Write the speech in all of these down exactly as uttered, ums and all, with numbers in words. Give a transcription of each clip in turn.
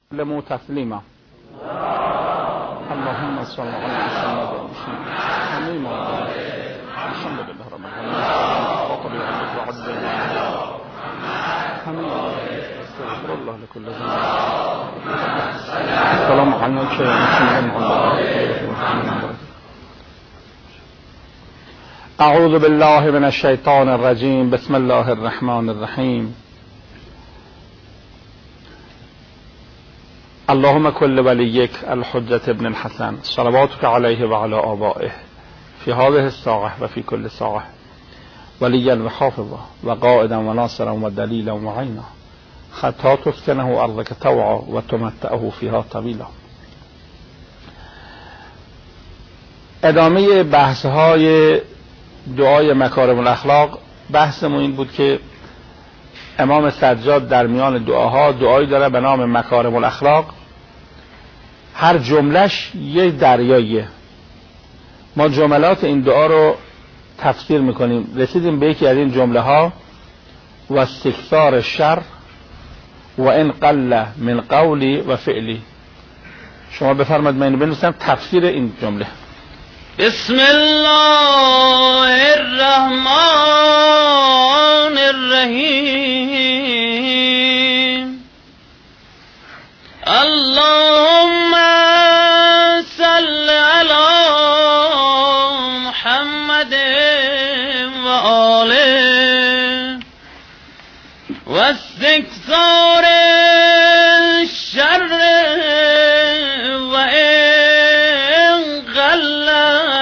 لمو تسلیما اللهم صل على محمد حمیم الحمد لله رب العالمين وطبيع عبدك وعبد حمیم استغفر الله لكل ذنب السلام عليك يا محمد. اعوذ بالله من الشیطان الرجیم. بسم الله الرحمن الرحیم. اللهم كل وليك الحجة ابن الحسن صلواتك عليه وعلى آبائه في هذه الساعة وفي كل ساعة وليا وحافظا وقائدا وناصرا ودليلا ومعينا حتى تسكنه أرضك طوعا وتمتعه فيها طويلا. ادامه بحث های دعای مکارم الاخلاق. بحثمون این بود که امام سجاد در میان دعاها دعایی داره به نام مکارم الاخلاق. هر جملهش یه دریاییه. ما جملات این دعا رو تفسیر میکنیم. رسیدیم به یکی از این جمله ها: و استکثار الشر و ان قل من قولی و فعلی. شما بفرمایید من بنویسم تفسیر این جمله. بسم الله الرحمن الرحیم. اللهم صل علی محمد و آله و استکثار الشر و ان قل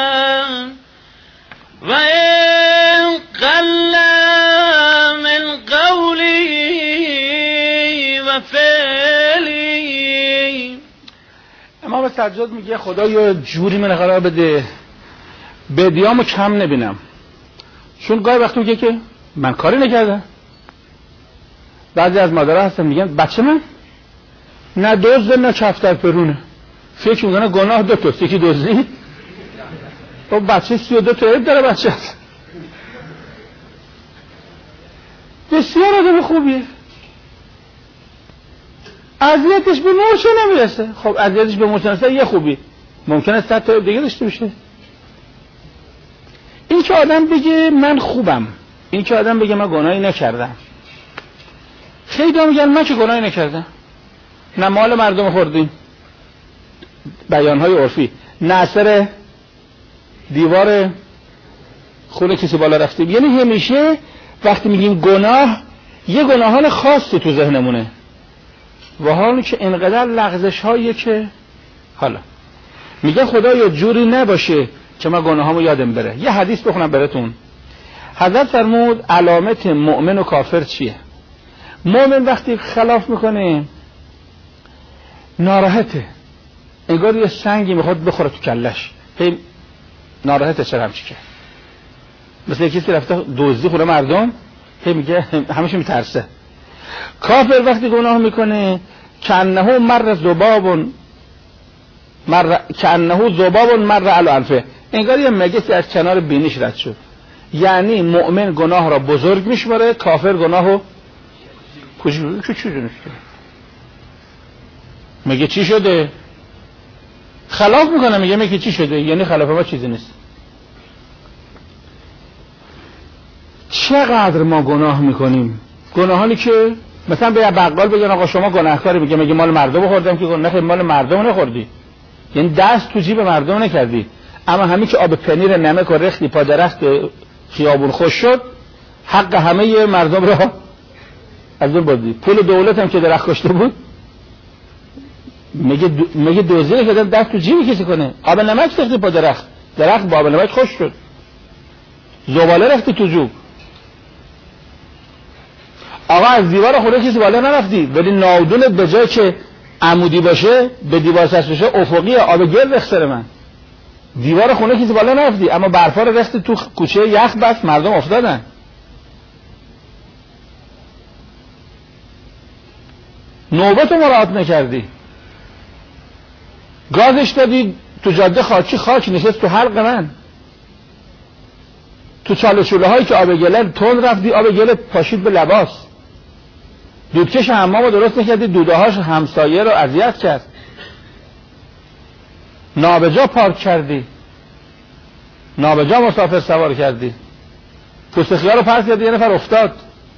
و ان قل من قولی و فعلی. امام سجاد میگه خدایا جوری من قرار بده بدیامو کم نبینم، چون گاهی وقت میگه که من کاری نکردم. بعضی از مادرها هستن میگن بچه من نه دزد نه کفتر پرونه، فکر میکنه گناه دو تا یکی دزدید. تو بچه سی و دو تا عیب داره بچه هست. بسیار آدم خوبیه، اذیتش به مرچه نمیرسه. خب اذیتش به مرچه نمیرسه یه خوبی، ممکنه صد تا دیگه داشته باشه. این که آدم بگه من خوبم، این که آدم بگه من گناهی نکردم. خیلی میگن من که گناهی نکردم، نه مال مردم خوردیم، بیانهای عرفی، نه اثر دیوار خونه کسی بالا رفتیم. یعنی همیشه وقتی میگیم گناه یه گناهان خاصی تو ذهنمونه و حالی که انقدر لغزش هایی که حالا میگه خدایا جوری نباشه که من گناهامو یادم بره. یه حدیث بخونم براتون. حضرت فرمود علامت مؤمن و کافر چیه؟ مؤمن وقتی خلاف میکنه ناراحته، انگار یه سنگی میخواد بخوره تو کلش، هی ناراحته. چرا همچی که مثل کسی رفته دزدی خونه مردم، هی میگه همیشه میترسه. کافر وقتی گناه میکنه کانه مر ذباب مر کانه ذباب مر علی انفه، انگار یه مگسی از کنار بینیش رد شد. یعنی مؤمن گناه را بزرگ میشماره، کافر گناهو کوچیک کوچیک میشماره. میگه چی شده؟ خلاف میکنه، میگه میگه چی شده؟ یعنی خلاف ما چیزی نیست. چقدر ما گناه میکنیم، گناهانی که مثلا به بقال بگن آقا شما گناهکاری، میگه میگه مال مردم خوردم که گناه، مال مردم نخوردی، یعنی دست تو جیب مردم نکردی. اما همین که آب پنیر نمک و رختی پا درخت خیابون خوش شد، حق همه مردم را از اون بردی. پول دولت هم که درخت کشته بود میگه دو... میگه دوزی که دست تو جیب کسی کنه. آب نمک رختی پا درخت، درخت با آب نمک خوش شد. زباله رختی تو جوب. آقا از دیوار خونه کسی بالا نرفتی، ولی ناودونت به جای که عمودی باشه به دیوار چسب بشه افقی آب گل رخت سر من. دیوار خونه کسی بالا نرفتی، اما برفا رو رختی تو کوچه یخ بس مردم افتادن. نوبت مراعات نکردی، گازش دادی تو جاده خاکی، خاک نشست تو حلق من. تو چاله چوله هایی که آب گلن تون رفتی، آب گل پاشید به لباس. دودکش حمامو درست نکردی، دوده‌هاش همسایه رو اذیت کرد. نابجا پارک کردی، نابجا مسافر سوار کردی، پوست خیار رو پرت کردی، یه نفر افتاد.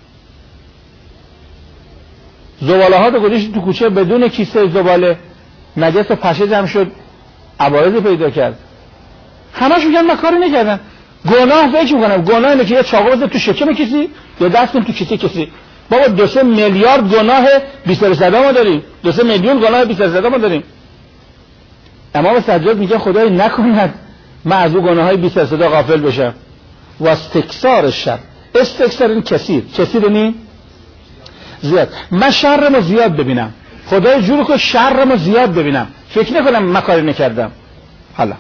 زباله ها رو گذاشتی تو کوچه بدون کیسه زباله، نجس و پشه جمع شد، عوارضی پیدا کرد. همش میگن من کاری نکردم. گناه فکر میکنم گناه اینه که یه چاقو بزنی تو شکم کسی یا دست کنی تو کیسه کسی. بابا دو سه میلیارد گناه بیست درصد ما داریم، دو سه میلیون گناه بیست درصد ما داریم. امام سجاد میگه خدای نکند من از اون گناههای بیست درصد غافل بشم. و استکثار شر، استکثار این کثیر، کثیر نی زیاد. من شرمو زیاد ببینم، خدای جور که شرمو زیاد ببینم، فکر نکنم من کاری نکردم. حالا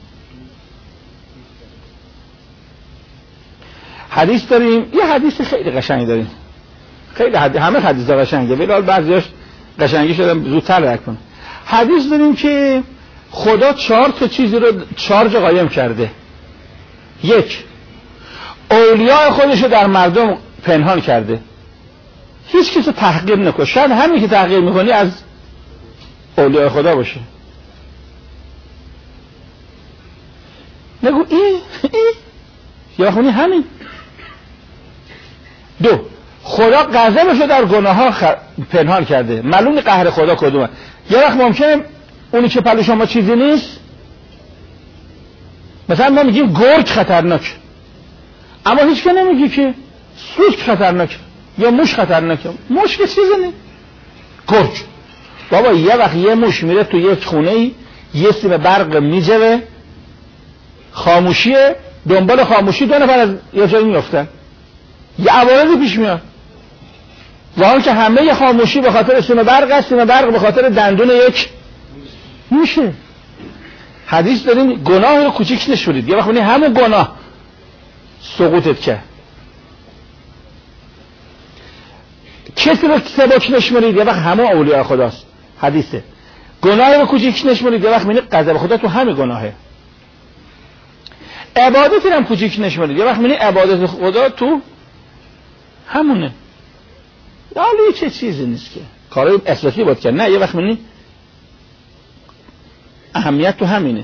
حدیث داریم، یه حدیث خیلی قشنگی داریم، خیلی حدیث، همه حدیثا قشنگه ولی حال بعضیاش قشنگی شدم زودتر رک کنم. حدیث داریم که خدا چهار تا چیزی رو چهار جا قایم کرده. یک، اولیاء خودش رو در مردم پنهان کرده، هیچ کسی تحقیر نکنه. شاید همین که تحقیر میکنی از اولیاء خدا باشه. نگو این این یا خونی همین. دو، خدا غضبش رو در گناه ها خ... پنهان کرده، معلوم نیست قهر خدا کدومه. یه وقت ممکنه اونی که پلو شما چیزی نیست، مثلا ما میگیم گرگ خطرناک، اما هیچ که نمیگی که سوسک خطرناک یا موش خطرناکه. موش که چیزی نیست، گرگ. بابا یه وقت یه موش میره تو یک خونه ای، یه سیم برق میجوه، خاموشیه، دنبال خاموشی دو نفر از یه جایی میفتن، یه عوارضی پیش میاد. و حال که همه خاموشی به خاطر سیم برق است، سیم برق به خاطر دندون یک موشه. حدیث داریم گناه رو کوچیک نشورید، یه وقت بینید همون گناه سقوطت کرد. کسی رو سبک نشمرید، یه وقت همون اولیاء خداست. حدیثه گناه رو کوچیک نشمرید، یه وقت بینید غضب خدا تو همین گناهه. عبادت رو هم کوچیک نشمرید، یه وقت بینید عبادت خدا تو همونه. حالا چه چیزی نیست که کارای اساسی باید کرد، نه یه وقت بینید اهمیت تو همینه.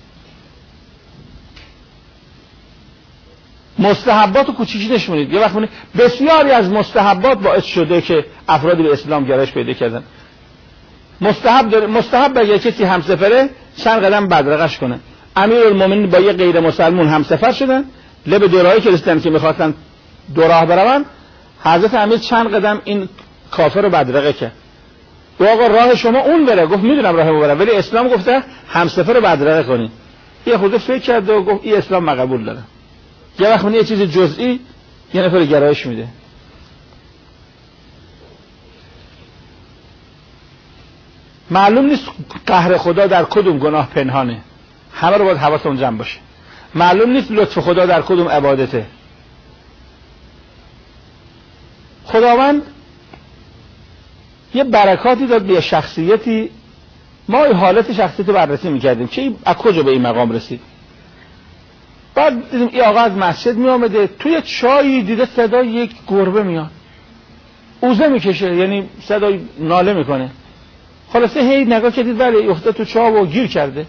مستحبات رو کوچیک نشمونید، یه وقت بینید بسیاری از مستحبات باعث شده که افرادی به اسلام گرایش پیدا کردن. مستحب داره، مستحب اگه کسی همسفره چند قدم بدرقش کنه. امیرالمومنین با یه غیر مسلمون همسفر شدن، لب دورایی که رسیدن که میخواستن دو راه برون، حضرت امیر چند قدم این کافر رو بدرقه کرد. و آقا راه شما اون بره، گفت میدونم راه اون بره، ولی اسلام گفته همسفر رو بدرقه کنین. یه خود فکر کرد و گفت این اسلام مقبول داره. یه وقت یه چیز جزئی یه نفر گرایش میده. معلوم نیست قهر خدا در کدوم گناه پنهانه، همه رو باید حواسمون جمع باشه. معلوم نیست لطف خدا در کدوم عبادته. خداوند یه برکاتی داد به شخصیتی، ما حالت شخصیت رو بررسی میکردیم که از کجا به این مقام رسید. بعد دیدیم این آقا از مسجد می آمده، توی چایی دیده صدای یک گربه میاد، اوزه میکشه، یعنی صدای ناله میکنه. خلاصه هی نگاه کردید ولی افتاد تو چاه و گیر کرده.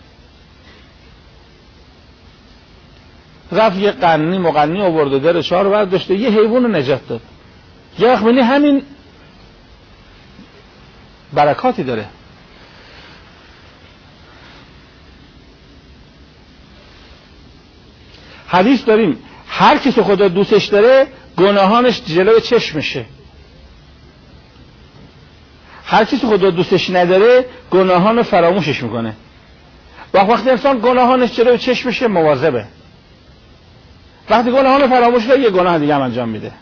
رفت یه قنی مقنی آورد و در چاه رو برداشته، یه حیوان رو نجات داد. یه وقت منی همین برکاتی داره. حدیث داریم هر کسی خدا دوستش داره گناهانش جلوی چشمشه، هر کسی خدا دوستش نداره گناهانو فراموشش میکنه. وقتی انسان گناهانش جلوی چشمشه مواظبه، وقتی گناهانو فراموش کنه یه گناه دیگه هم انجام میده.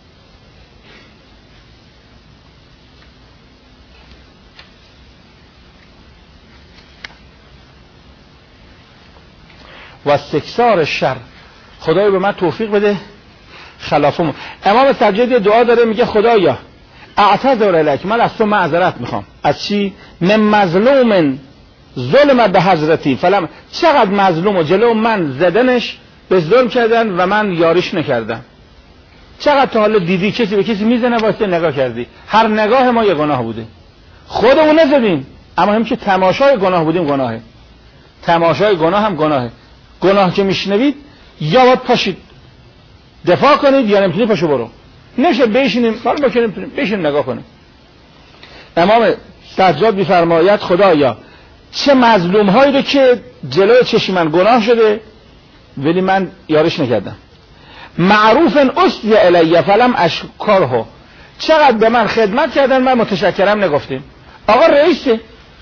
و استکثار شر، خدای به من توفیق بده خلافم. امام سجاد دعا داره میگه خدایا اعتذر الیک، من از تو معذرت میخوام. از چی؟ من مظلوم ظلم به حضرتی فلم، چقدر مظلوم و جلو من زدنش به ظلم کردن و من یاریش نکردم. چقدر تا حالا دیدی کسی به کسی میزنه واسه نگاه کردی؟ هر نگاه ما یه گناه بوده، خودمون نزدیم اما هم که تماشای گناه بودیم گناهه. تماشای گناه هم گناهه. گناه که میشنوید یا باید پاشید دفاع کنید یا نمیتونید پاشو برو. نشه بشینیم حالا ما که نمیتونیم بشینیم نگاه کنیم. امام سجاد میفرماید خدایا چه مظلوم هایی رو که جلوی چشم من گناه شده ولی من یارش نکردم. معروف اسدی الیه فلم اشکره، چقدر به من خدمت کردن من متشکرم نگفتیم. آقا رئیسه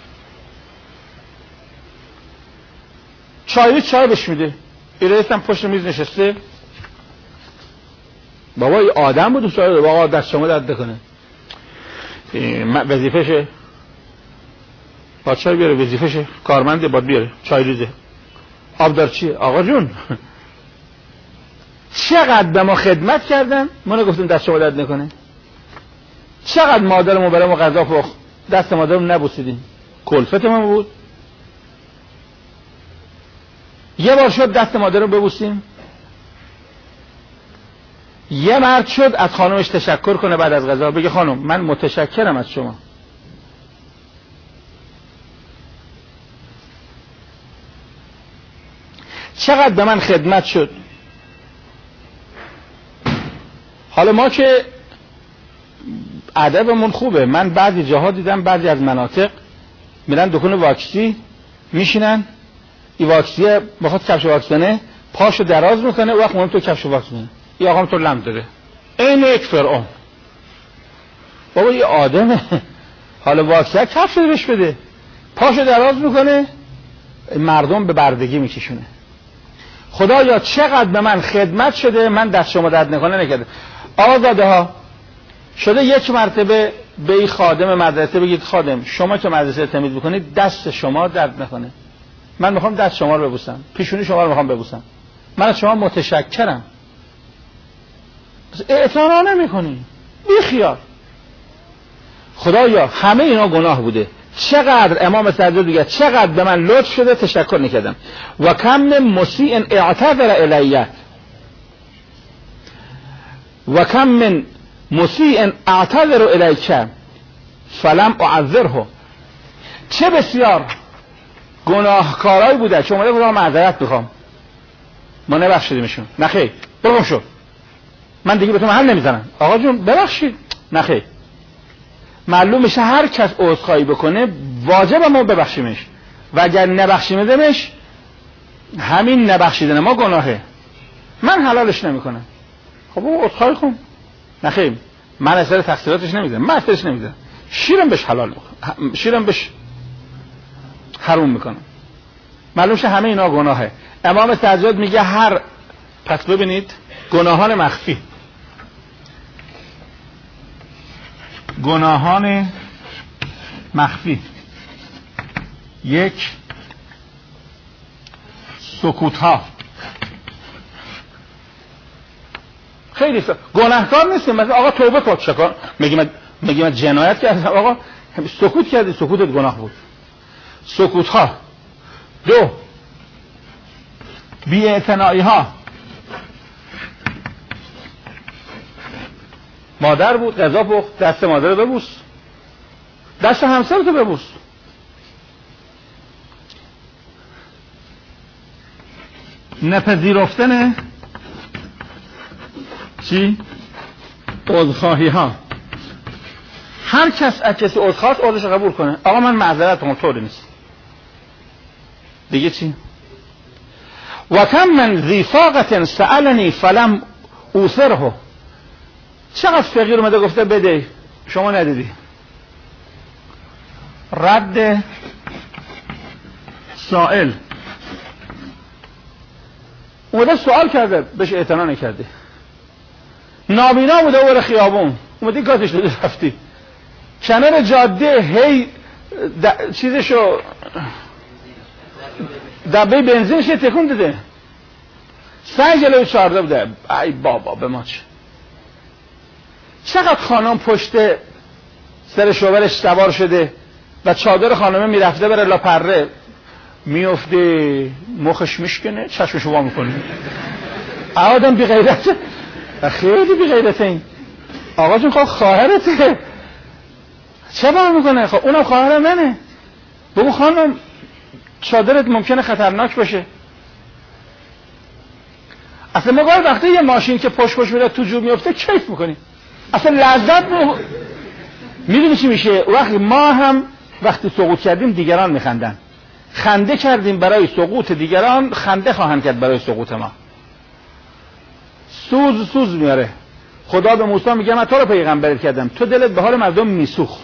چای چای بهش میده، این رئیس هم پشت میز نشسته، بابا این آدم بود دوست بابا دست شما درد کنه وظیفشه با چای بیاره، وظیفشه کارمنده باید بیاره چای ریزه آب دار چیه آقا جون چقدر به ما خدمت کردن ما نگفتیم دست شما درد نکنه. چقدر مادرمو برای ما غذا پخت دست مادرمو نبوسیدیم، کلفت ما بود. یه بار شد دست مادرمو ببوسیم، یه مرد شد از خانمش تشکر کنه بعد از غذا بگه خانم من متشکرم از شما. چقدر به من خدمت شد. حالا ما که ادبمون خوبه، من بعضی جاها دیدم بعضی از مناطق میرن دکون واکسی میشینن، این واکسی بخواد کفش واکس کنه پاشو دراز میکنه و وقت مهم تو کفش واکس کنه این آقام تو لم داره این یک فرعون. بابا یه آدمه حالا واکسی کفش بهش بده پاشو دراز میکنه مردم به بردگی میکشونه. خدایا چقدر به من خدمت شده من دست شما درد نکنه نکرده. آزاده ها شده یک مرتبه به این خادم مدرسه بگید خادم شما که مدرسه تمیز بکنید دست شما درد نکنه، من میخوام دست شما رو ببوسم، پیشونی شما رو میخوام ببوسم، من از شما متشکرم. اعتنا نمیکنی بی خیال. خدایا همه اینا گناه بوده، چقدر امام سجاد میگه چقدر به من لطف شده تشکر نکردم. و کم من مسیء اعتذر الیه و کم من مسیء اعتذر الیک فلم اعذره، چه بسیار گناهکارایی بوده که اومده بودم معذرت بخوام ما نبخشیدیمشون. نخیر برو شو من دیگه به تو محل نمیزنم آقا جون ببخشید. نخیر معلوم میشه هر کس عذرخواهی بکنه واجب ما ببخشیمش و اگر نبخشیمش همین نبخشیدن ما گناهه، من حلالش نمیکنم. خب او عذرخواهی کن. نخیر من اثر تقصیراتش نمیذارم، من اثرش نمیذارم، شیرم بهش حلال میکنم، شیرم بهش حرام میکنم. معلوم شه همه اینا گناهه. امام سجاد میگه هر پس ببینید گناهان مخفی، گناهان مخفی یک سکوت ها. خیلی س... گناهکار نیستیم مثلا آقا توبه کن چکار میگی من میگی من جنایت کردم آقا سکوت کردی سکوتت گناه بود. سکوت ها. دو بی اعتنایی ها، مادر بود غذا پخت دست مادر رو ببوس، دست همسر تو ببوس. نپذیرفتن چی؟ عذرخواهی ها. هر کس از کسی عذرخواست عذرش قبول کنه آقا من معذرت کنم طوری نیست دیگه. چی؟ و کم من ذی فاقة سألنی فلم اوثره، چقدر فقیر اومده گفته بده شما ندیدی. رد سائل اومده سوال کرده بهش اعتنا نکرده، نابینا بوده اومده خیابون اومده گازش داده رفتی کنار جاده هی د... چیزشو دبه بنزینش تکون داده سنگ جلوی چارده بوده. ای بابا به ما چه. چقدر خانم پشت سر شوورش سوار شده و چادر خانمه میرفته بره لا پره میفته مخش میشکنه چشمشو وا میکنه. آدم بی غیرت خیلی بی غیرته این آقا جون. خب خواهرته چه بار میکنه؟ خب اونم خواهر منه. بگو خانم چادرت ممکنه خطرناک باشه. اصلا ما گاهی وقتی یه ماشین که پشت پشت میره تو جوب میفته کیف میکنیم، اصلا لذت می... میدونی چی میشه؟ وقتی ما هم وقتی سقوط کردیم دیگران میخندن. خنده کردیم برای سقوط دیگران، خنده خواهند کرد برای سقوط ما. سوز سوز میاره. خدا به موسی میگه من تو رو پیغمبر کردم، تو دلت به حال مردم میسوخ.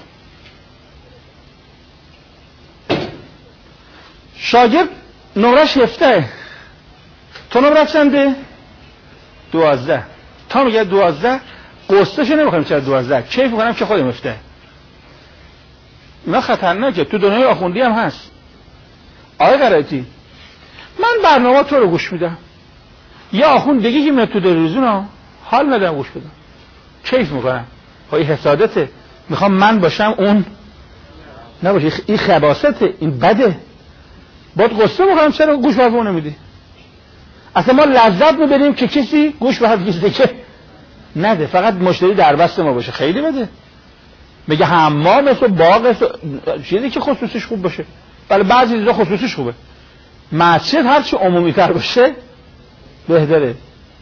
شاگرد نمرش هفته، تو نمرش چنده؟ دوازده. تا میگه دوازده، قصهشو نمیخوایم چرا دوازده، کیف میکنم که خودم هفته. اینا خطرناکه، تو دنیای آخوندی هم هست. آقای قرائتی من برنامه تو رو گوش میدم، یا آخوند دیگه که میاد تو تلویزیون ها حال ندارم گوش بدم، کیف میکنم. خب این حسادته، میخوام من باشم اون نباشه. این خباسته، این بده. باید قصه میکنم چرا گوش به اون نمیدی. اصلا ما لذت میبریم که کسی گوش به حرف کسی دیگه نده، فقط مشتری در بست ما باشه. خیلی بده. میگه حمام است و باغ است، چیزی که خصوصیش خوب باشه. ولی بعضی چیزا خصوصیش خوبه. مسجد هر چی عمومی تر باشه بهتره.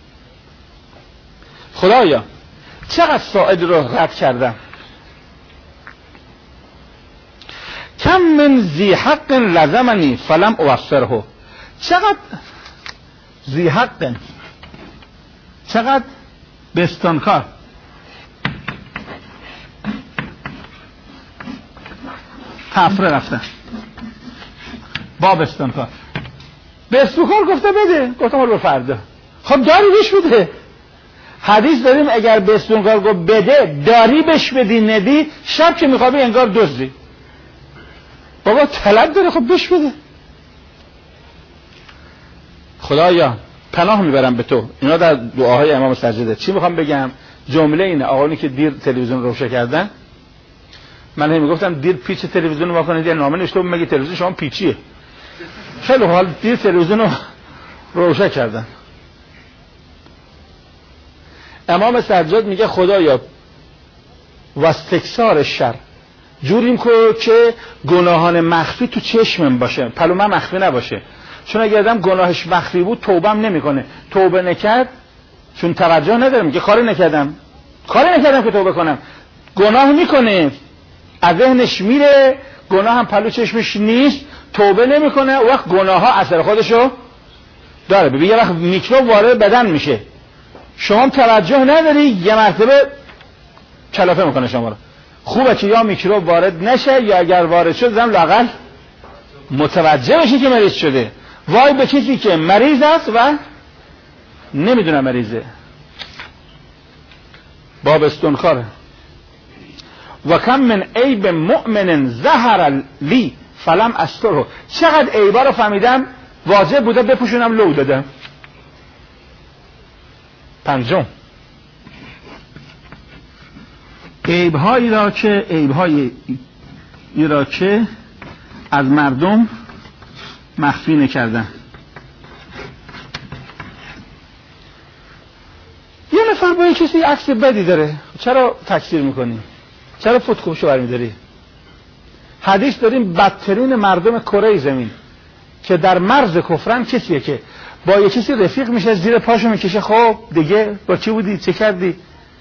خدایا چقدر ساعد رو رد کردم. کم من ذی حق لزمنی فلم اوفره. چقدر ذی حق، چقدر بستانکار. تفره رفتن با بستانکار. بستانکار گفته بده، گفتم حالا فردا. خب داری بهش بده. حدیث داریم اگر بستانکار گفت بده داری بهش بدی، ندی شب که میخوابی انگار دزدی. بابا طلب داره، خب بهش بده. خدایا پناه میبرم به تو. اینا در دعاهای امام سجده. چی میخوام بگم؟ جمله اینه. آقایی که دیر تلویزیون روشن کردن، من هم میگفتم دیر پیچ تلویزیون رو واکنید، یا نامه نوشته مگه تلویزیون شما پیچیه. خیلی حال دیر تلویزیون رو روشن کردن. امام سجاد میگه خدایا واستکثار شر، جوریم که گناهان مخفی تو چشمم باشه، پلومه مخفی نباشه. چون اگر آدم گناهش مخفی بود توبهم نمیکنه. توبه نکرد چون توجه نداره، میگه کاری نکردم، کاری نکردم که توبه کنم. گناه میکنه، از ذهنش میره، گناه هم پلو چشمش نیست، توبه نمیکنه. اون وقت گناه ها اثر خودشو داره. ببین یه وقت میکروب وارد بدن میشه، شما توجه نداری، یه مرتبه کلافه میکنه شما رو. خوبه که یا میکروب وارد نشه، یا اگر وارد شد زن لااقل متوجه بشی که مریض شده. وای به کسی که مریض است و نمیدونه مریضه. باب استنخاره. و کم من عیب مؤمن ظهر لی فلم استره. چقدر عیبا رو فهمیدم واجب بوده بپوشونم، لو دادم. پنجم، عیب‌هایی را که عیب‌هایی را که از مردم مخفی نکردن. یه نفر با کسی عکس بدی داره، چرا تکثیر میکنی؟ چرا فتوکوپیشو برمی‌داری؟ حدیث داریم بدترین مردم کره زمین که در مرز کفرن کسیه که با یه کسی رفیق میشه، زیر پاشو میکشه. خب دیگه با چی بودی؟ چه کردی؟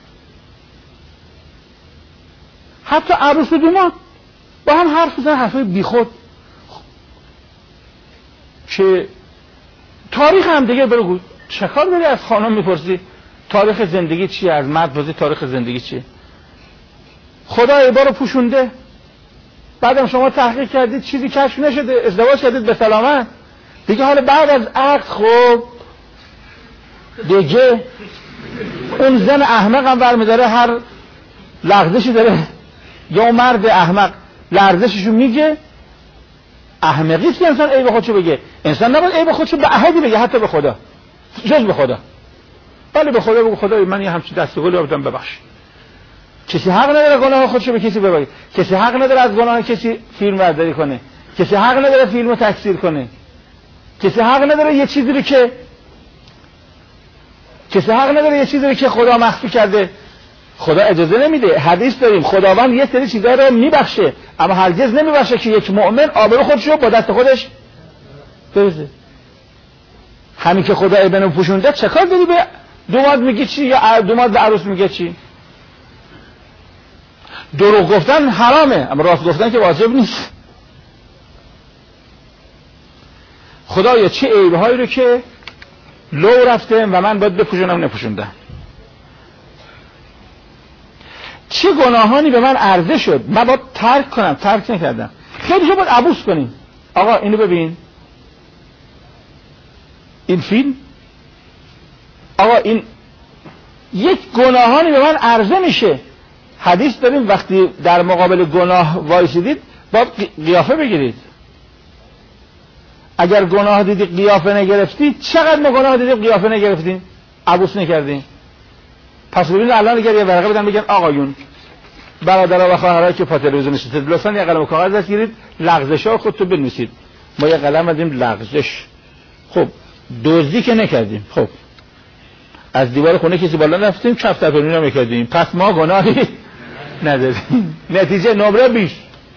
حتی عروس و دومان با هم حرف میزنن، حرفای بیخود که تاریخ هم دیگه برو. چه کار داری از خانم میپرسی تاریخ زندگی چیه؟ از مرد پرسی تاریخ زندگی چیه؟ خدا ایبا رو پوشونده، بعدم شما تحقیق کردید چیزی کشف نشده، ازدواج کردید به سلامت دیگه. حالا بعد از عقد خب دیگه اون زن احمق هم برمیداره، هر لغزشی داره، یا مرد احمق لغزششو میگه. احمقیست که انسان عیب خودشو بگه. انسان نباید عیب خودشو به احدی بگه، حتی به خدا، جز به خدا. ولی به خدا بگو خدای من یه همچین دستگلی آوردم ببخش. کسی حق نداره گناه خودشو به کسی ببگه. کسی حق نداره از گناه کسی فیلم برداری کنه. کسی حق نداره فیلمو تکثیر کنه. کسی حق نداره یه چیزی رو که کسی حق نداره یه چیزی رو که خدا مخفی کرده. خدا اجازه نمیده. حدیث داریم خداوند یه سری چیزا رو میبخشه اما هرگز نمیبخشه که یک مؤمن آبرو خودش رو با دست خودش بریزه. همین که خدا ابن پوشونده چه کار داری به دوماد میگی چی یا دوماد به عروس میگه چی؟ دروغ گفتن حرامه اما راست گفتن که واجب نیست. خدایا چه عیبهایی رو که لو رفته و من باید بپوشونم نپوشوندم، چه گناهانی به من عرضه شد من باید ترک کنم ترک نکردم. خیلی شو باید عبوس کنیم. آقا اینو ببین، این فیلم، آقا این یک گناهانی به من عرضه میشه. حدیث داریم وقتی در مقابل گناه وایسیدید باید قیافه بگیرید. اگر گناه دیدی قیافه نگرفتی، چقدر ما گناه دیدی قیافه نگرفتیم عبوس نکردیم. پس ببینید الان اگر یه ورقه بدن بگن آقایون برادرها و خواهرایی که پا تلویزیون نشستید لطفاً یه قلم و کاغذ دست گیرید لغزش‌ها خودتون بنویسید. ما یه قلم دادیم لغزش. خب دزدی که نکردیم، خب از دیوار خونه کسی بالا رفتیم چپ تپرونی رو میکردیم، پس ما گناهی نداریم. نتیجه نمره بیش.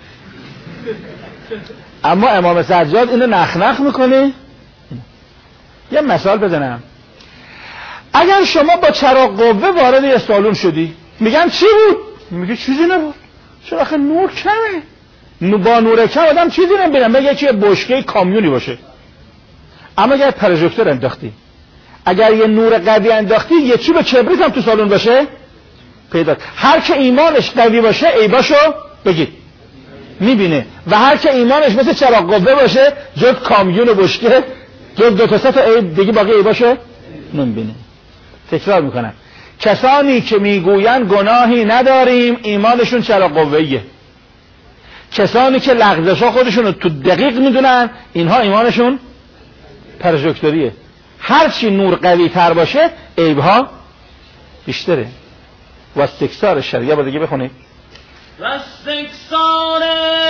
اما امام سجاد اینو نخنخ میکنه. یه مثال بزنم، اگر شما با چراغ قوه وارد یه سالن شدی میگن چی بود؟ میگه چیزی نبود. چرا آخه نور کمه؟ با نور کم آدم چیزی نمیبینه مگه چه بشکه کامیونی باشه. اما اگر پروژکتور انداختی، اگر یه نور قوی انداختی، یه چوب کبریت هم تو سالن باشه پیدا، هر که ایمانش قوی باشه عیباشو بگید میبینه و هر که ایمانش مثل چراغ قوه باشه جز کامیون و بشکه جز دو تا سه تا عیب دیگه باقی عیباشو نمیبینه. تکرار میکنم، کسانی که میگوین گناهی نداریم ایمانشون چراغ قوه‌ایه. کسانی که لغزش‌ها خودشون رو تو دقیق میدونن اینها ایمانشون پروژکتوریه. هرچی نور قوی تر باشه عیبها بیشتره. و استکثار شریعه با دیگه بخونید. و استکثار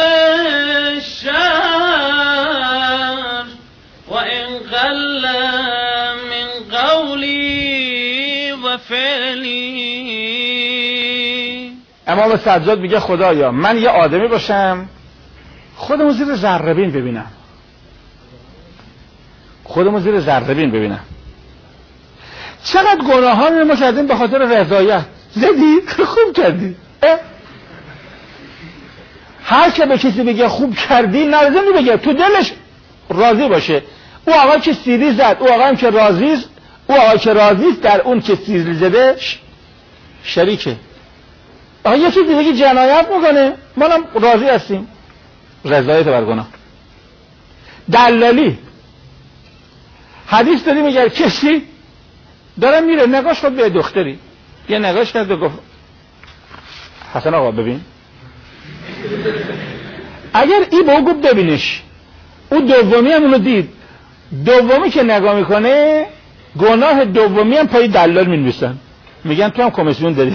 شر و ان قل من قولی و فعلی. امام سجاد میگه خدایا من یه آدمی باشم خودمو زیر ذره بین ببینم، خودمو زیر ذره بین ببینم. چقدر گناهان ما کردیم به خاطر رضایت. زدی خوب کردی. هر که به کسی بگه خوب کردی نرزمی بگه تو دلش راضی باشه. او آقا که سیری زد، او آقا هم که راضیست، او آقا که راضیست در اون که سیری زده شریکه. آقا یه چیز دیگه جنایت میکنه مالم راضی هستیم. رضایت بر گناه. دلالی. حدیث داریم اگر کسی داره میره نگاش خود به دختری یه نگاش کرد و گفت حسن آقا ببین، اگر ای با او گفت ببینش، او دومی هم اونو دید، دومی که نگاه میکنه گناه دومی هم پای دلال مینویسن میگن تو هم کمیسیون داری.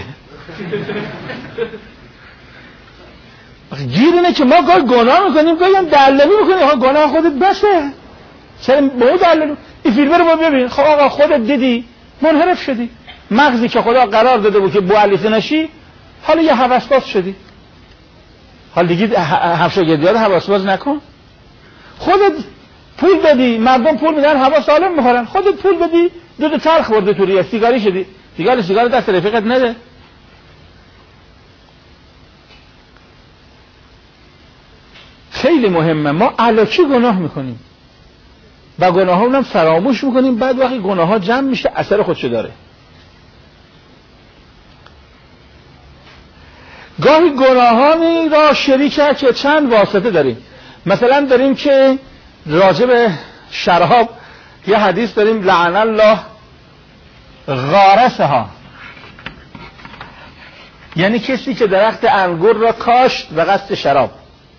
گیر اینه که ما گاه گناه میکنیم گاهی هم دلالی میکنیم. ها گناه خودت بسه، چرا با او دلالی؟ این فیلم رو با ببین. خب آقا خودت دیدی منحرف شدی. مغزی که خدا قرار داده بود که بوعلیسه نشی حالا یه حواسباز شدی. حالا دیگه هفشاگردیات حواسباز نکن. خودت پول دادی، مردم پول میدن هوا سالم میخورن، خودت پول دادی دو تا تلخ برده تو ریه سیگاری شدی. سیگار سیگار دست رفیقت نده. خیلی مهمه. ما الکی گناه میکنیم و گناه ها اونم فراموش میکنیم، بعد وقتی گناه ها جمع میشه اثر خودشو داره. گاهی گناهانی را شریکه که چند واسطه داریم. مثلا داریم که راجع به شراب یه حدیث داریم لعن الله غارسها، یعنی کسی که درخت انگور را کاشت به قصد شراب.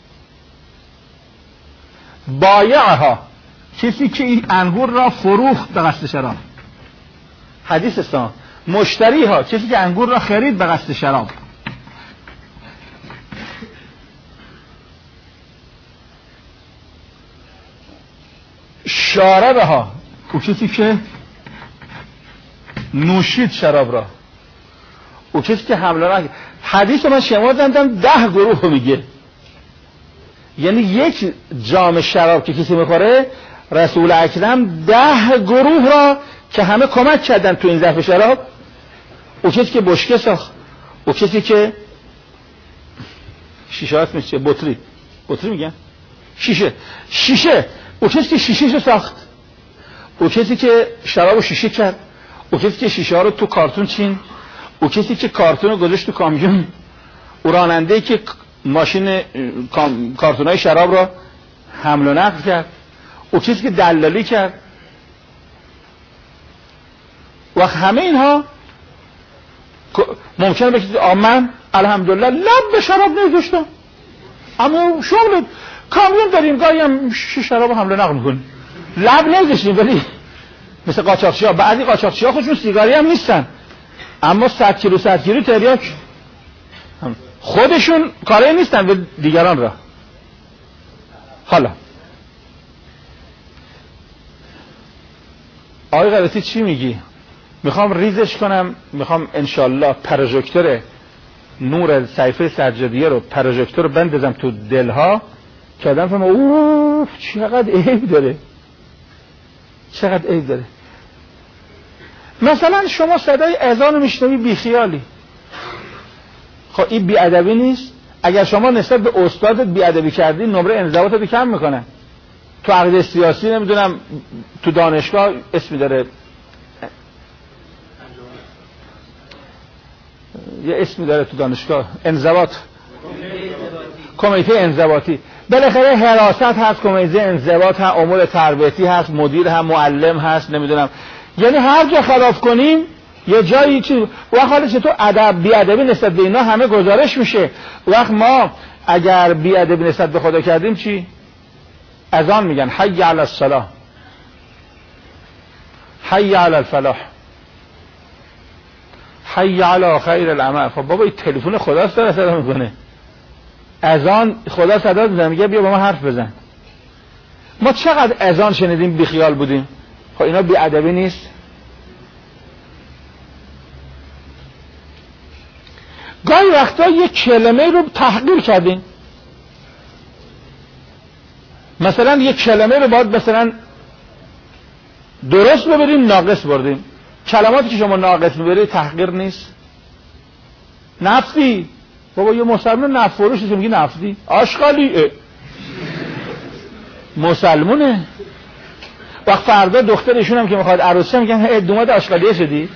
بایعها، کسی که این انگور را فروخت به قصد شراب. حدیث سان. مشتریها، کسی که انگور را خرید به قصد شراب. شاربها، او کسی که نوشید شراب را. او کسی که حمله را حدیث من شمردم ده گروه میگه، یعنی یک جام شراب که کسی میخوره رسول اکرم ده گروه را که همه کمک کردن تو این ظرف شراب. او کسی که بشکه ساخت، او کسی که شیشه هست میشه بطری بطری میگن شیشه شیشه او کسی که شیشه رو ساخت، او کسی که شراب رو شیشه کرد، او کسی که شیشه ها رو تو کارتون چین، او کسی که کارتون رو گذاشت تو کامیون، او راننده که ماشین کارتون های شراب رو حمل و نقل کرد، او کسی که دلالی کرد. و همه اینها ممکنه بگید من الحمدلله لب به شراب نگذاشتم، اما شغل کامیون داریم گاهی هم شراب حمل و نقل میکنیم، لب نگذاشتیم. ولی مثل قاچاقچی ها، بعضی قاچاقچی ها خودشون سیگاری هم نیستن، اما صد کیلو صد کیلو تریاک خودشون کاری نیستن به دیگران را. حالا آقای قرطی چی میگی؟ میخوام ریزش کنم، میخوام انشالله پروژکتور نور صحیفه سجادیه رو پروژکتور رو بندازم تو دلها که آدم فهمه اوه چقدر عیب داره، چقدر عیب داره. مثلا شما صدای اذان رو میشنوی بیخیالی، خب این بیادبی نیست؟ اگر شما نسبت به استادت بیادبی کردی نمره انضباطت کم میکنه. تو عقیده سیاسی نمیدونم تو دانشگاه اسمی داره، یه اسمی داره تو دانشگاه، انضباط، کمیته انضباطی. بالاخره حراست هست، کمیته انضباط هست، امور تربیتی هست، مدیر هم، معلم هست، نمیدونم. یعنی هر جا خلاف کنیم یه جایی چی وقت حالا چطور ادب بیادبی نسبت به اینا همه گزارش میشه. وقت ما اگر بیادبی نسبت به خدا کردیم چی؟ اذان میگن حی علی الصلاة، حی علی الفلاح، حی علی خیر العمل. خب بابا این تلفن خداست داره صدا میکنه، اذان خدا صدا میزنه میگه بیا با ما حرف بزن. ما چقدر اذان شنیدیم بیخیال بودیم. خب اینا بیادبی نیست؟ گاهی وقتا یک کلمه رو تحقیر کردیم، مثلا یک کلمه رو باید مثلا درست ببریم ناقص بردیم. کلماتی که شما ناقص میبرید تحقیر نیست؟ نفتی، بابا یه مسلمان نفت فروش نیست میگی نفتی، آشغالی مسلمونه. وقت فردا دخترشون هم که میخواد عروسی میگن دومات آشغالیه شدی.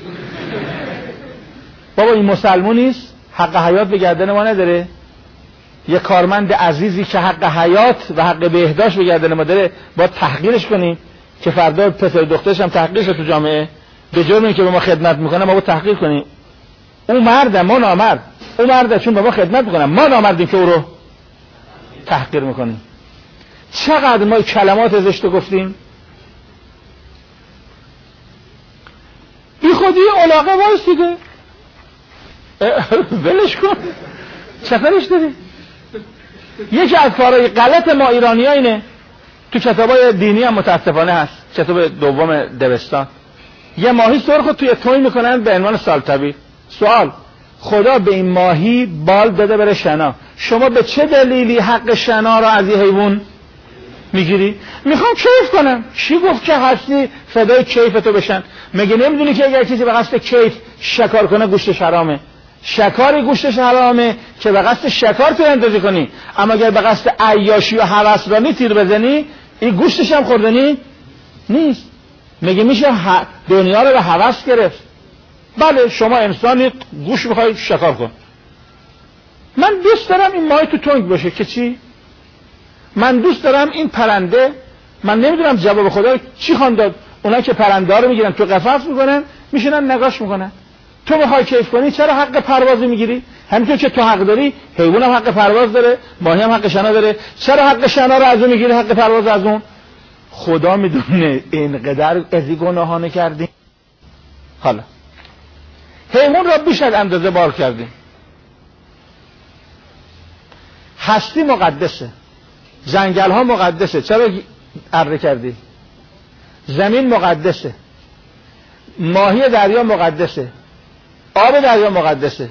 بابا این مسلمون نیست؟ حق حیات به گردن ما نداره؟ یه کارمند عزیزی که حق حیات و حق بهداشت به گردن ما داره باید تحقیرش کنیم که فردا پسر دخترش هم تحقیر شد تو جامعه به جرمی که به ما خدمت میکنه ما باید تحقیر کنیم. اون مرده، ما نامرد. اون مرده چون به ما خدمت میکنه، ما نامردیم که او رو تحقیر میکنیم. چقدر ما کلمات زشت گفتیم. بی خودی علاقه وایسیده ولش کن، چطورش داری؟ یکی از کارهای غلط ما ایرانی ها اینه، تو کتابای دینی هم متاسفانه هست، کتاب دوم دبستان یه ماهی سرخ توی توی میکنن به عنوان سالتبی. سوال، خدا به این ماهی بال داده بره شنا، شما به چه دلیلی حق شنا را از یه حیوان میگیری؟ میخوام کیف کنم. چی گفت که هستی فدای کیفتو بشن؟ مگه نمیدونی که اگر کسی به قصد کیف شکار کنه گوشتش حرامه؟ شکاری گوشتش حرامه که به قصد شکار تو اندازی کنی، اما اگر به قصد عیاشی و هوسرانی تیر بزنی این گوشتش هم خوردنی نیست. مگه میشه دنیا رو به هوس گرفت؟ بله شما انسانی گوش میخوای شکار کن. من دوست دارم این ماهی تو تنگ باشه که چی؟ من دوست دارم این پرنده، من نمیدونم جواب خدا چی خوان داد. اونا که پرنده ها رو میگیرن تو قفس میکنن میشینن نگاش میکنن. تو میخوای کیف کنی چرا حق پروازی میگیری؟ همینطور که تو حق داری حیوان هم حق پرواز داره، ماهی هم حق شنا داره، چرا حق شنا رو از اون میگیری حق پرواز از اون؟ خدا میدونه اینقدر ازی گناهانه کردیم. حالا حیوان را بیش از اندازه بار کردیم. هستی مقدسه، جنگل ها مقدسه، چرا اره کردی؟ زمین مقدسه، ماهی دریا مقدسه، آب دریا مقدسه،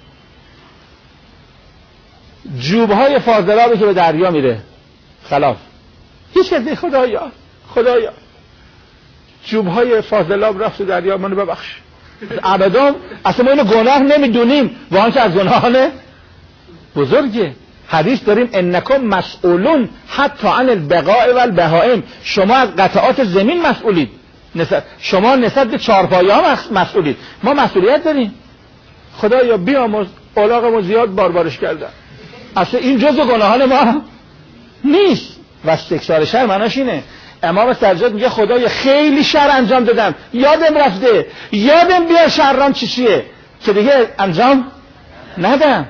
جوبهای فاضلابی که به دریا میره خلاف هیچ کسی. خدایا خدایا جوبهای فاضلاب رفت دریا، منو ببخش. ابدا اصلا ما اینو گناه نمیدونیم، واقعا که از گناهانه بزرگه. حدیث داریم انکم مسئولون حتی عن البقاء و البهائم، شما از قطعات زمین مسئولید، شما نسبت به چارپایه ها مسئولید. ما مسئولیت داریم. خدایا بیامرز، اولاغمو زیاد باربارش کردن، اصلا این جزء گناهان ما نیست. و استکثار شر معناش اینه. امام سجاد میگه خدایا خیلی شر انجام دادم، یادم رفته، یادم بیار شرام چی چیه که دیگه انجام ندم.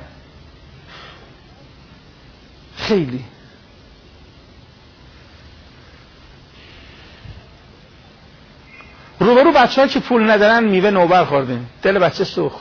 خیلی روبرو بچه ها که پول ندارن میوه نوبر خوردیم، دل بچه سوخت.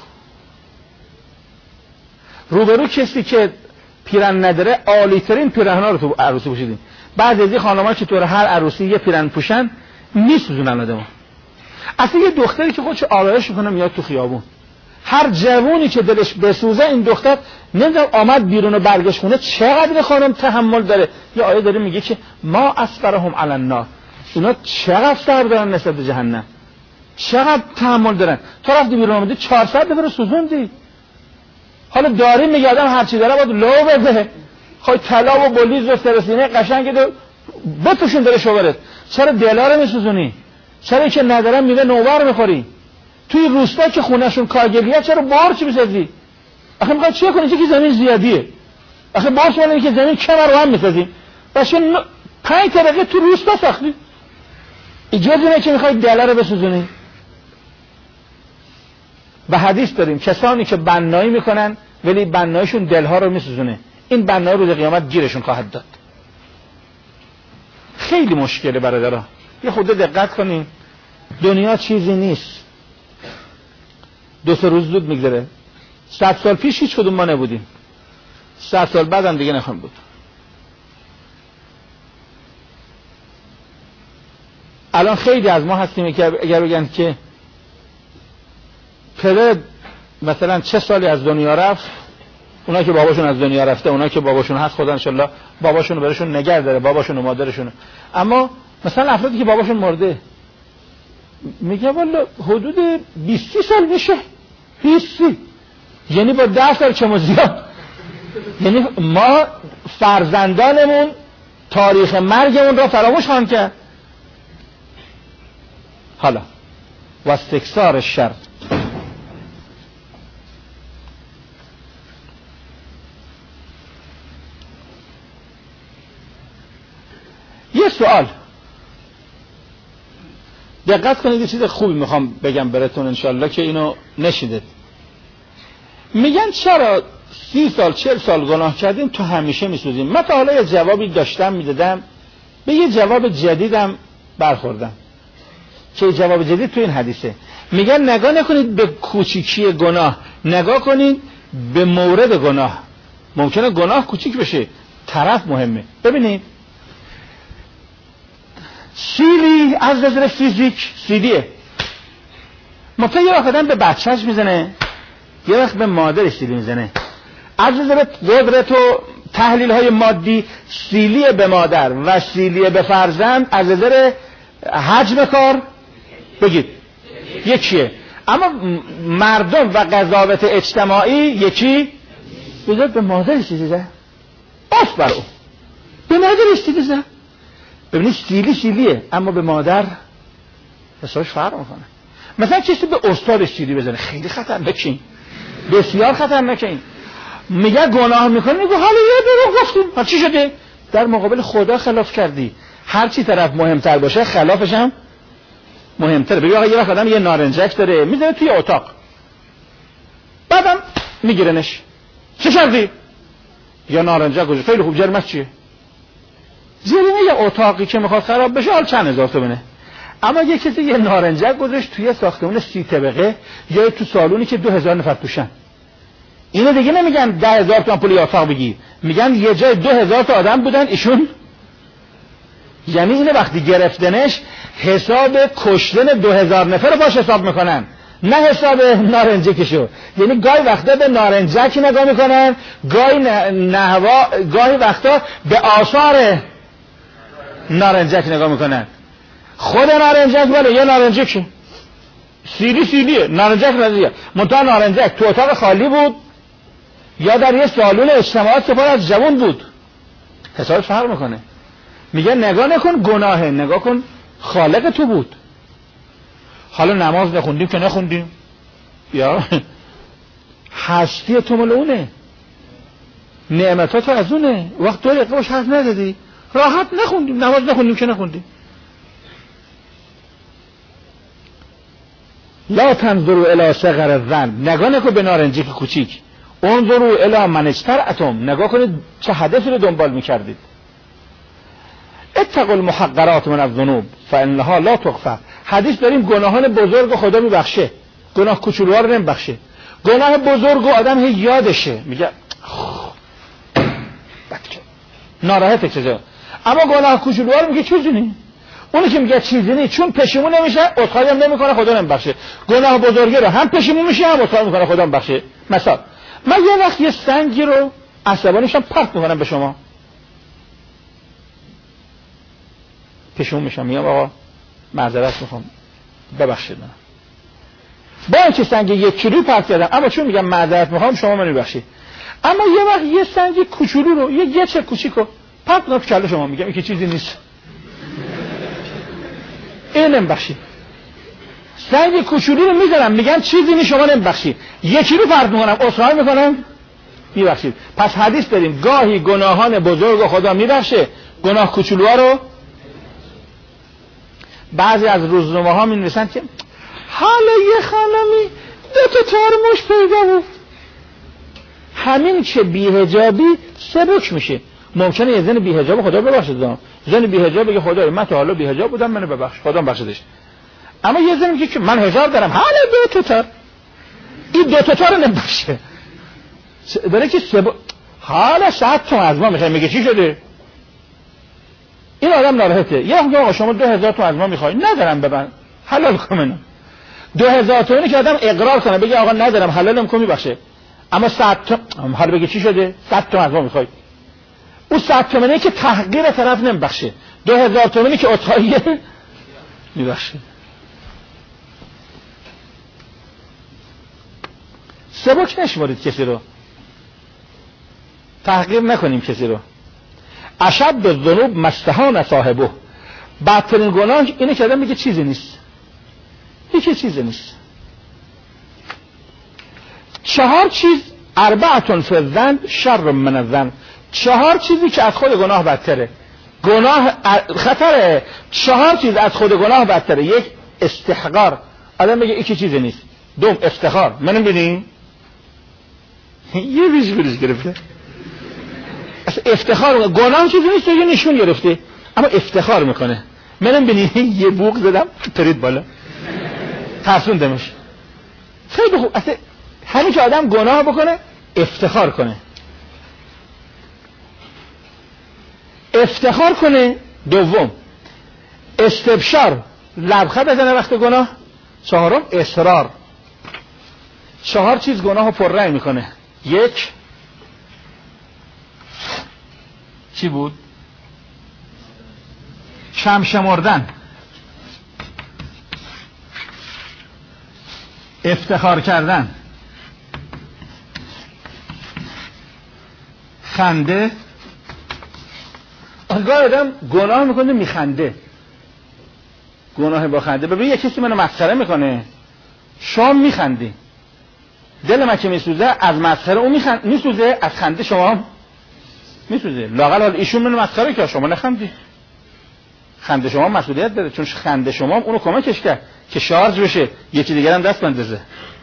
روبرو کسی که پیرن نداره، عالی ترین پیرهن ها رو تو عروسی پوشیدیم. بعضی از این خانم‌ها که تو هر عروسی یه پیرن پوشن میسوزونن آدمو. اصلا یه دختری که خودش آرایش میکنه میاد تو خیابون، هر جوونی که دلش بسوزه این دختر نمیدونم آمد بیرون و برگشت خونه چقدر خانم تحمل داره. یه آیه داره میگه که ما اصبرهم علی النار، اینا چقدر صبر دارن نسبت به جهنم، چقدر تحمل دارن. تو رفتی بیرون آمدی چهارصد دفعه سوزوندی. حالا داری میگه آدم هر چی داره باید لو بده، خواهی طلا و بلیز و سرسینه قشنگ دو بتوشون داره شوبرت. چرا دلا رو میسوزونی؟ چرا که ندارن میوه نوبر میخوری؟ توی روستا که خونهشون کاگلیه چرا بارچ میسازی؟ آخه میخوای چیه کنی؟ چه که زمین زیادیه. آخه بارچ مالی که زمین کمر رو هم میسازیم. باشه ن... پنج طبقه تو روستا ساختی. اجازه اینه که میخوای دلا رو بسوزونی. و حدیث داریم کسانی که بنایی میکنن ولی بنایشون دلها رو میسوزونه، این بنای روز قیامت گیرشون خواهد داد. خیلی مشکله برادرها، یه خود دقت کنین. دنیا چیزی نیست، دو سه روز زود میگذره. صد سال پیش هیچ کدوم ما نبودیم، صد سال بعد هم دیگه نخواهیم بود. الان خیلی از ما هستیم که اگر بگن که پدر مثلا چه سالی از دنیا رفت، اونا که باباشون از دنیا رفته، اونا که باباشون هست خدا انشالله باباشون برشون نگه داره، باباشون و مادرشون. اما مثلا افرادی که باباشون مرده میگه والا حدود بیست سال میشه، بیست، یعنی با ده سال چه زیاد. یعنی ما فرزندانمون تاریخ مرگمون را فراموش خواهند کرد. حالا و استکثار شر، یه سوال دقت کنید، یه چیز خوبی میخوام بگم براتون انشالله که اینو نشیدید. میگن چرا سی سال چل سال گناه کردیم تو همیشه میسوزیم؟ من تا حالا یه جوابی داشتم میدادم، به یه جواب جدیدم برخوردم که جواب جدید تو این حدیثه. میگن نگاه نکنید به کوچیکی گناه، نگاه کنید به مورد گناه. ممکنه گناه کوچیک بشه، طرف مهمه. ببینید سیلی از نظر فیزیک سیلیه، ممکنه یه وقت آدم به بچهش میزنه، یه وقت به مادرش سیلی میزنه. از نظر قدرت و تحلیل های مادی سیلی به مادر و سیلی به فرزند از نظر حجم کار بگید یکیه. اما مردم و قضاوت اجتماعی یکی. بذار به مادر سیلی زن، باش بر او به مادر سیلی زن. ببینید سیلی سیلیه اما به مادر حسابش فرق میکنه. مثلا کسی به استادش سیلی بزنه، خیلی خطرناکه، بسیار خطرناکه. میگه گناه میکنه، میگه حالا یه دروغ گفتیم، ها چی شده؟ در مقابل خدا خلاف کردی. هر چی طرف مهمتر باشه خلافش هم مهمتره. بگه آقا یه وقت آدم یه نارنجک داره میذاره توی اتاق، بعدم میگیرنش، چه کردی؟ یا نارنجک گوشه، خیلی خوب، جرمش چیه؟ جریمه یه اتاقی که میخواد خراب بشه حال چند هزار تومنه. اما یه کسی یه نارنجک گذاشت توی ساختمون سی طبقه یا تو سالونی که دو هزار نفر توشن، اینو دیگه نمیگن ده هزار تومن پول اتاق بگی، میگن یه جای دو هزار تا آدم بودن، ایشون یعنی اینه وقتی گرفتنش حساب کشتن دو هزار نفر رو باش حساب میکنن، نه حساب نارنجکشو. یعنی گاهی وقتا به نارنجک نگاه میکنن، گاهی نحوا گاهی وقتا به آثار نارنجک نگاه میکنن. خود نارنجک بله یه نارنجک سیلی سیلیه، نارنجک نزیه منتها نارنجک تو اتاق خالی بود یا در یه سالون اجتماعات سپار از جوان بود، حساب فرق میکنه. میگه نگاه نکن گناهه، نگاه کن خالق تو بود. حالا نماز نخوندیم که نخوندیم، یا هستی تو مال اونه، نعمتات تو از اونه، وقت دو دقیقه باش حرف ندادی راحت نخوندیم، نماز نخوندیم که نخوندیم. لا تنظروا الی صغر الذنب، نگاه نکن به نارنجک کوچیک. انظروا الی من اجترأتم، نگاه کنید چه هدفی رو دنبال میکردید. اتقوا المحقرات من الذنوب فانها لا تغفر. حدیث داریم گناهان بزرگ خدا میبخشه، گناه کوچولوها رو نمیبخشه. گناه بزرگ و آدم هی یادشه میگه بچه ناراحته چه، اما گناه کوچولوها رو میگه چیزی نی. اونی که میگه چیزی نی چون پشیمون نمیشه عذرخواهی هم نمیکنه خدا نمیبخشه. گناه بزرگی رو هم پشیمون میشه هم عذرخواهی میکنه خدا نمیبخشه. مثلا من یه وقت یه سنگی رو عصبانیشم پرت میکنم به شما، پشیمون میشم میگم آقا معذرت میخوام ببخشید من، با اینکه سنگ یک کیلو پرت کردم اما چون میگم معذرت میخوام شما منو ببخشید. اما یه وقت یه سنگ کوچولو رو یه گچ کوچیکو پرت کنم کله شما میگم این که چیزی نیست، این نمیبخشید. سنگ کوچولو رو میذارم میگم چیزی نیست شما نمیبخشید، یک کیلو پرت میکنم عذرخواهی میکنم میبخشید. پس حدیث داریم گاهی گناهان بزرگ خدا میبخشه، گناه کوچولوها رو. بعضی از روزنامه ها می نویسن که حالا یه خانمی دو تا ترمش پیدا بود، همین که بی‌حجابی سبک میشه. ممکنه یه زن بی‌حجاب خدا ببخشد، زن بی‌حجاب بگه خدای من تا حالا بی‌حجاب بودم منو ببخش خدا ببخشدش. اما یه زن میگه که من حجاب دارم حالا دو تا تر، این دو تا تر نمیبخشه، داره که سبک حالا صد تومن از ما میخوای، میگه چی شده؟ این آدم ناراحته. یه وقت آقا شما دو هزار تومن از ما میخوای، ندارم ببن حلال کنم. دو هزار تومانی که آدم اقرار کنه بگه آقا ندارم حلالم کنی بخشه، اما صد تومن حالا بگه چی شده؟ صد تومن از ما میخوای. اون صد تومانی که تحقیر طرف نمیبخشه، دو هزار تومانی که عطاییه میبخشه. سبک نشمارید کسی رو، تحقیر نکنیم کسی رو. اشد الذنوب مستهان صاحبه، بدترین گناه اینه که آدم میگه چیزی نیست، هیچ چیزی نیست. چهار چیز اربعتون فی الذنب شر من الذنب، چهار چیزی که از خود گناه بدتره، گناه خطره. چهار چیز از خود گناه بدتره. یک استحقار، آدم میگه هیچ چیزی نیست. دوم افتخار، منم ببینیم یه بیش بیش گرفته افتخار، گناه چیزی نیست یه نشون گرفته اما افتخار میکنه. منم ببینی یه بوق زدم پرید بالا ترسوندمش. خیلی خوب. اصلا همین که آدم گناه بکنه افتخار کنه، افتخار کنه. دوم استبشار، لبخند بزنه وقت گناه. چهارم اصرار. چهار چیز گناه رو پررنگ میکنه. یک چی بود؟ کم شمردن، افتخار کردن، خنده. آنگاه آدم گناه میکنه میخنده، گناه با خنده. ببین یه کسی منو مسخره میکنه شما میخندی، دل من که میسوزه از مسخره اون میخند میسوزه، از خنده شما هم میسوزه. لااقل حال ایشون منو مسخره کرد شما نخندی، خنده شما مسئولیت داره، چون خنده شما هم اونو کمکش کرد که شارژ بشه یکی دیگر هم دست بندازه.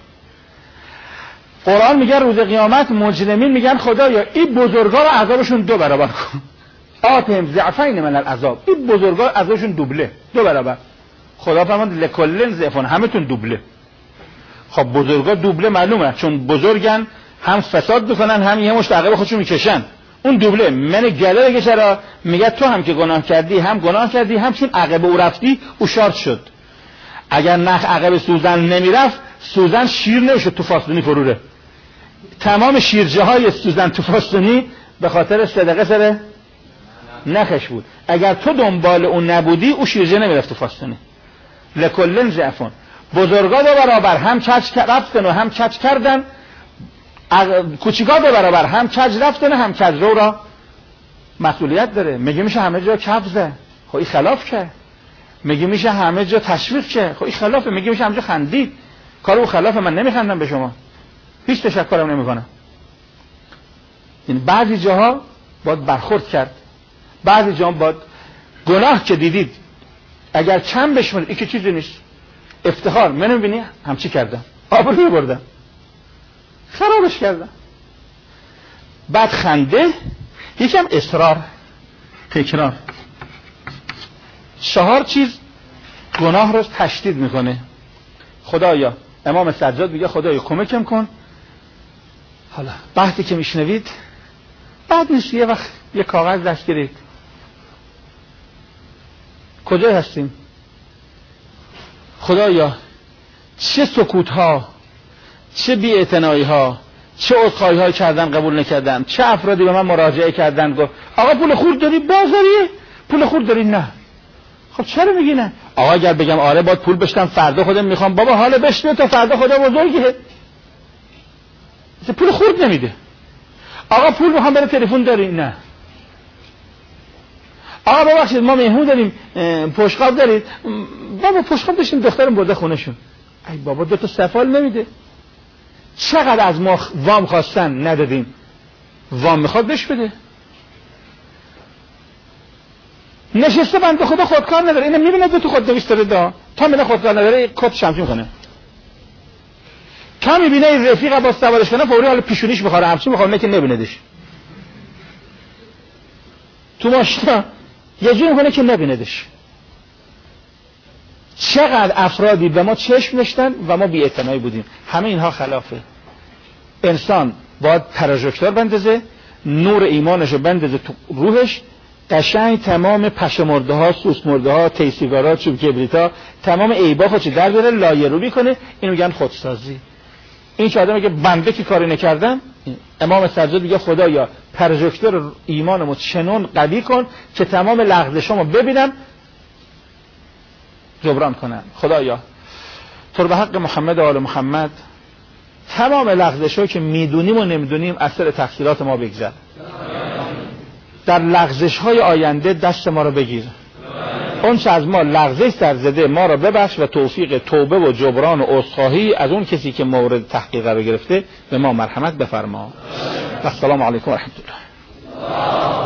قرآن میگه روز قیامت مجرمین میگن خدایا این بزرگا رو عذابشون دو برابر کن، آتهم ضعفین من العذاب، این بزرگا عذابشون دوبله، دو برابر. خدا فرمود لکلن ضعفون، همتون دوبله. خب بزرگا دوبله معلومه چون بزرگن، هم فساد میکنن هم یه مشت عقب خودشون میکشن. اون دوبله من گله بگه چرا؟ میگه تو هم که گناه کردی هم گناه کردی هم چون عقب او رفتی او شارت شد. اگر نخ عقب سوزن نمیرفت سوزن شیر نمیشد تو فاستونی فروره. تمام شیرجه های سوزن تو فاستونی به خاطر صدقه سر نخش بود. اگر تو دنبال اون نبودی او شیرجه نمیرفت تو فاستونی. لکلن ضعفون. بزرگا دو برابر هم کج رفتن و هم کج کردن، کوچیکا دو برابر هم کج رفتن و هم کج رو را مسئولیت داره. میگه میشه همه جا کفزه، خب این خلاف که. میگه میشه همه جا تشویق که، خب این خلافه. میگه میشه همه جا خندید، کار او خلافه. من نمیخندم به شما، هیچ تشکرم نمیکنم. این بعضی جاها باید برخورد کرد، بعضی جاها باید گناه که دیدید اگر کم بشمارید این که چیزی نیست، افتخار من میبینی همچی کردم، آبروی بردم، خرابش کردم. بعد خنده، یکم اصرار، تکرار. چهار چیز گناه رو تشدید میکنه. خدایا، امام سجاد میگه خدایا کمکم کن. حالا بحثی که میشنوید بعد نیست یه وقت یه کاغذ دست گیرید. کجای هستیم؟ خدایا چه سکوت ها، چه بی‌اعتنایی ها، چه عذرخواهی های کردن قبول نکردن، چه افرادی به من مراجعه کردن گفت آقا پول خورد داری؟ بازاریه پول خورد داری؟ نه. خب چرا میگی نه؟ آقا اگر بگم آره باید پول بشتم فردا خودم میخوام، بابا حالا بشنو تا فردا خدا بزرگه. پول خورد نمیده. آقا پول میخوام برای تلفن داری؟ نه. آقا ببخشید ما مهمون داریم، پشقاب دارید؟ بابا پشقاب داشتیم دخترم برده خونه شون. ای بابا دو تا سفال نمیده. چقدر از ما وام خواستن ندادیم، وام میخواد بهش بده. نشسته بنده خدا خودکار نداره، اینم میبینه دو تا خود نوشته دا تا میبینه خودکار نداره کت شمشی میکنه. تا میبینه رفیق با سوارش کنه فوری حالا پیشونیش بخوره، همچین میخوره نه که نبیندش. تو ماشینا یه جور میکنه که نبیندش. چقدر افرادی به ما چشم داشتن و ما بی‌اعتنایی بودیم. همه اینها خلافه. انسان باید پروژکتور بندازه، نور ایمانشو بندازه تو روحش، قشنگ تمام پشمرده ها، سوس مرده ها، تیسیگارا، چوب کبریتا، تمام عیبا خودش در بیاره، لایه رو میکنه. اینو میگن خودسازی. این که آدم میگه بنده که کاری نکردم، امام سجاد میگه خدایا پروژکتور ایمانمو چنون قوی کن که تمام لغزشامو ببینم جبران کنن. خدایا تو رو به حق محمد و آل محمد تمام لغزشایی که میدونیم و نمیدونیم اثر تقصیرات ما بگذر. در لغزش‌های آینده دست ما رو بگیر. اون چه از ما لغزش سر زده ما رو ببخش و توفیق توبه و جبران و عذرخواهی از اون کسی که مورد تحقیق قرار گرفته به ما مرحمت بفرما. و السلام علیکم و رحمت الله.